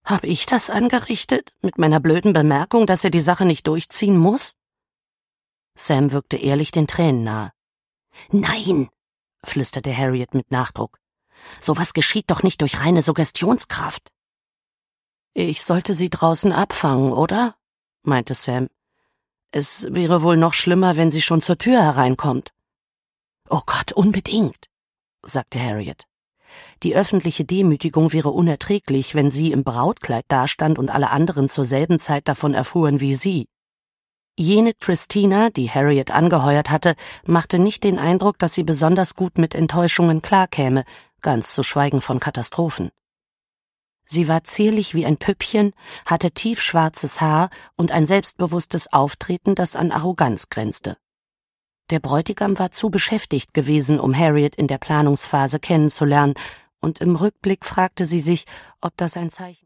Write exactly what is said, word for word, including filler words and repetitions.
Hab ich das angerichtet, mit meiner blöden Bemerkung, dass er die Sache nicht durchziehen muss? Sam wirkte ehrlich den Tränen nahe. »Nein«, flüsterte Harriet mit Nachdruck. »Sowas geschieht doch nicht durch reine Suggestionskraft.« »Ich sollte sie draußen abfangen, oder?«, meinte Sam. »Es wäre wohl noch schlimmer, wenn sie schon zur Tür hereinkommt.« »Oh Gott, unbedingt«, sagte Harriet. Die öffentliche Demütigung wäre unerträglich, wenn sie im Brautkleid dastand und alle anderen zur selben Zeit davon erfuhren wie sie. Jene Christina, die Harriet angeheuert hatte, machte nicht den Eindruck, dass sie besonders gut mit Enttäuschungen klarkäme, ganz zu schweigen von Katastrophen. Sie war zierlich wie ein Püppchen, hatte tiefschwarzes Haar und ein selbstbewusstes Auftreten, das an Arroganz grenzte. Der Bräutigam war zu beschäftigt gewesen, um Harriet in der Planungsphase kennenzulernen, und im Rückblick fragte sie sich, ob das ein Zeichen